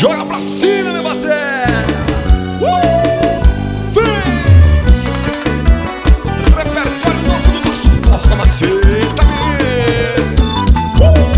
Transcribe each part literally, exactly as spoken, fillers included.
Joga pra cima, meu bater. uh! Vem! Repertório novo do nosso Forca Maceta, menino. uh!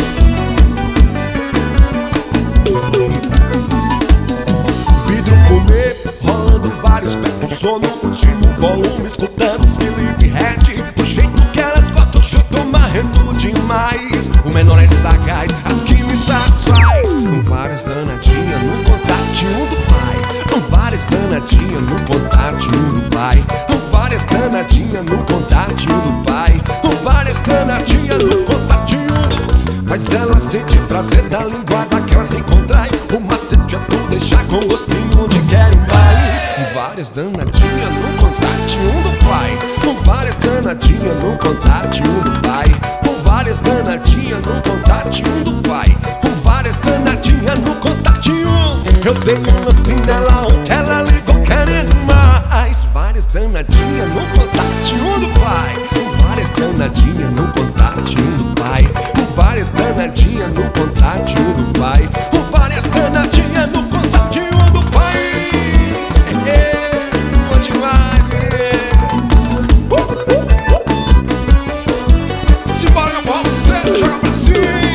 Vidro comer, rolando vários becos, som no último volume, escutando Felipe Ret. Do jeito que elas gostam, eu tô marrendo demais. O menor é sagaz, as que me satisfaz. Várias danadinhas no contatinho do pai. Várias danadinhas no contatinho do pai. Várias danadinhas no contatinho do pai. Várias danadinhas no contatinho do pai. Mas ela sente prazer da linguada que ela se contrai. O macete é tu deixar com gostinho de quero mais. Várias danadinhas no contatinho do pai. Várias danadinhas no contatinho do pai. Várias danadinhas no contatinho do pai. Várias danadinhas no contatinho. Eu dei um lance nela ontem, ela ligou querendo mais. Várias danadinhas no contatinho do pai. Várias danadinhas no contatinho do pai. Várias danadinhas no contatinho do pai. Várias danadinhas no contatinho do pai. É, é, bom demais, menino. uh, uh, uh. Simbora, meu Paulo, você joga pra cima.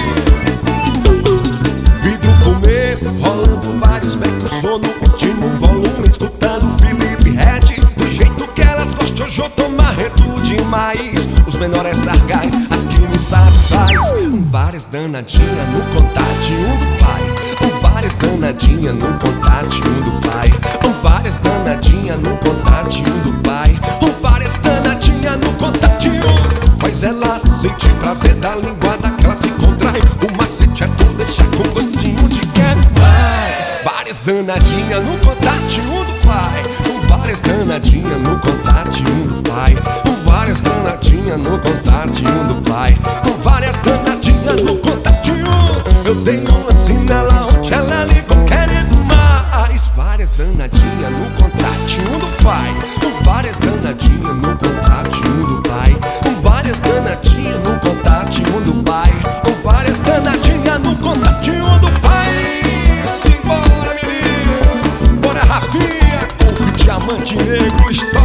Rolando vários becos, sou no último volume, escutando Felipe Ret. Do jeito que elas gostam, eu tô marrento demais. Os menores sargais, as que me satisfaz. Várias danadinhas no contatinho do pai. Várias danadinhas no contatinho do pai. Várias danadinhas no contatinho do pai. Várias danadinhas no contatinho. Mas ela sente prazer da linguada que ela se contrai. O macete é tu deixar com gostinho de quer mais. Várias danadinhas no contatinho do pai. Várias danadinhas no contatinho do pai. Várias danadinhas no contatinho do pai. Várias danadinhas no contatinho. Eu dei um lance nela ontem, ela ligou querendo mais. Várias danadinhas no contatinho do pai. Várias danadinhas no contatinho do pai. Várias danadinhas no contatinho do pai. Várias danadinhas no contatinho do pai. Simbora, menino. Bora, Rafinha. O diamante negro está